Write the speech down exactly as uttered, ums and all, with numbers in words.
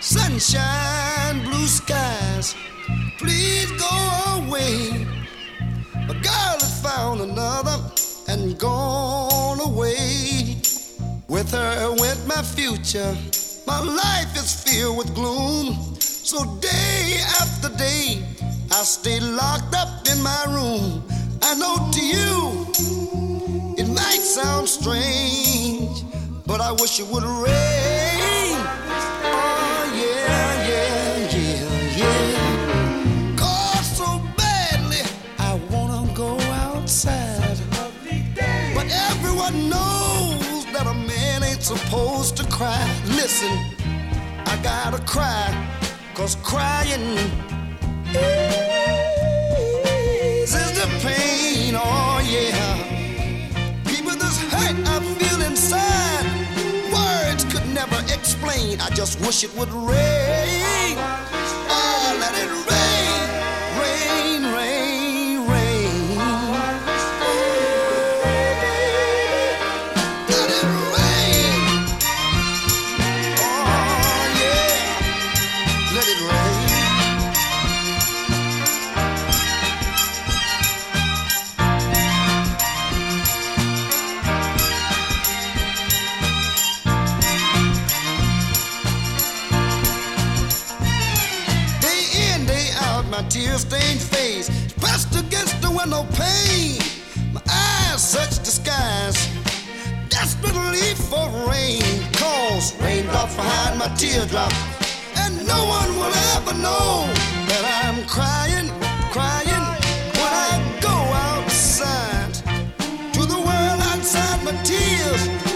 Sunshine, blue skies, please go away. A girl has found another and gone away. With her went my future. My life is filled with gloom. So day after day, I stay locked up in my room. I know to you, it might sound strange, but I wish it would rain. Oh yeah, yeah, yeah, yeah. Cause so badly, I wanna go outside. But everyone knows that a man ain't supposed to cry. Listen, I gotta cry, cause crying eases the pain, oh yeah. People, this hurt I feel inside, words could never explain. I just wish it would rain. Oh, let it rain, rain, rain, rain. Let it rain. Oh yeah, let it rain. My tear-stained face pressed against the window pane. My eyes search the skies desperately for rain. Cause raindrops behind my teardrop, and no one will ever know that I'm crying, crying when I go outside to the world outside. My tears